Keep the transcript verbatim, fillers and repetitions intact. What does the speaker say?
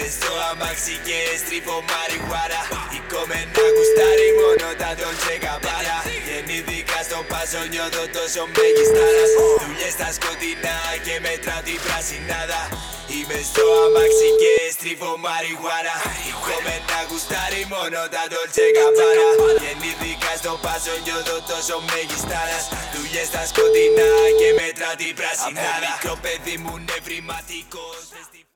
Μες στο αμάξι και στρίβω μαριχουάνα. Η κομμένα γουστάρει μόνο τα Dolce Gabbana. Γεννήθηκα στο Πάσο, νιώθω τόσο μεγιστάρας. Δουλειές στα σκοτεινά και μετράω την πρασινάδα. Είμαι στο αμάξι και στρίβω μαριχουάνα. Η κομμένα γουστάρει μόνο τα Dolce Gabbana. Γεννήθηκα στο Πάσο, νιώθω τόσο μεγιστάρας. Δουλειές στα σκοτεινά και μετράω την πρασινάδα. Από μικρό παιδί μου νευρηματικός.